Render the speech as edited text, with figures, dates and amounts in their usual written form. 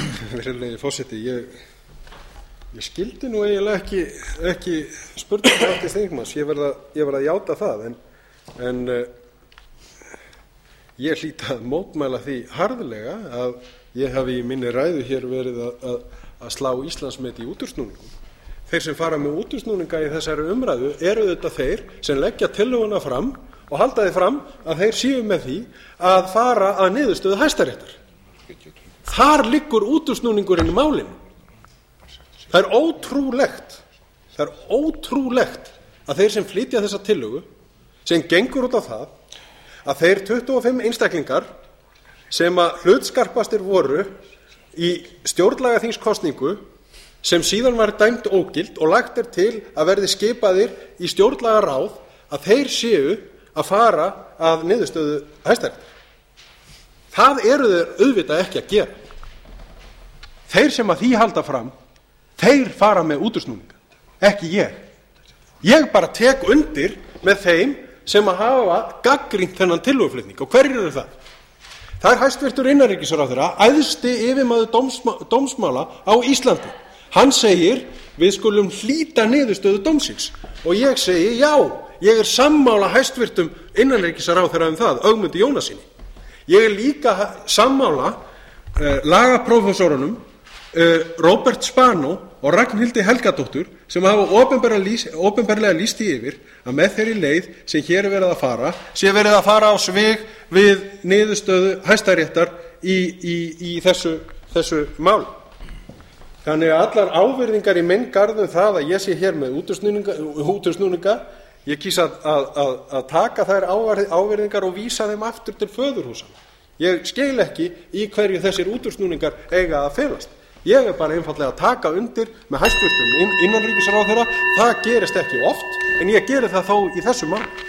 Virðulegi forseti, ég skildi nú eiginlega ekki spurningu hv. þingmanns. Ég verð að játa það, en ég hlýt að mótmæla því harðlega að ég hafi í minni ræðu hér verið að slá Íslandsmet í útúrsnúningum. Þeir sem fara með útúrsnúninga í þessari umræðu eru þetta þeir sem leggja tillöguna fram og halda því fram að þeir séu með því að fara að niðurstöðu Hæstaréttar. Þar liggur útúrsnúningurinn í málinu. Það er ótrúlegt að þeir sem flytja þessa tillögu, sem gengur út á það að þeir 25 einstaklingar sem að hlutskarpastir voru í stjórnlagaþingskosningu sem síðan var dæmd ógild og lagt til að verði skipaðir í stjórnlagaráð, að þeir séu að fara að niðurstöðu Hæstaréttar. Það eru þeir auðvitað ekki að gera. Þeir sem að því halda fram, þeir fara með útúrsnúninga, ekki ég. Ég bara tek undir með þeim sem að hafa gagnrýnt þennan tillöguflutning. Og hverjir eru það? Það er hæstvirtur innanríkisráðherra, æðsti yfirmaður dómsmála á Íslandi. Hann segir, við skulum hlíta niðurstöðu dómsins. Og ég segi, já, ég er sammála hæstvirtum innanríkisráðherra það, Ögmundi Jónassyni. Ég er líka sammála lagaprófessorunum Róbert Spanó og Ragnhildi Helgadóttur sem hafa opinberlega lýst því yfir að með þeirri leið sem hér er verið að fara sé verið að fara á svig við niðurstöðu Hæstaréttar í þessu máli. Þannig að allar ávirðingar í minn garð það að ég sé hér með útúrsnúninga, ég kýs að taka þær ávirðingar og vísa þeim aftur til föðurhúsanna. Ég skil ekki í hverju þessir útúrsnúningar eiga að felast. Ég er bara einfaldlega að taka undir með hæstvirtum innanríkisráðherra. Það gerist ekki oft, en ég geri það þó í þessu máli.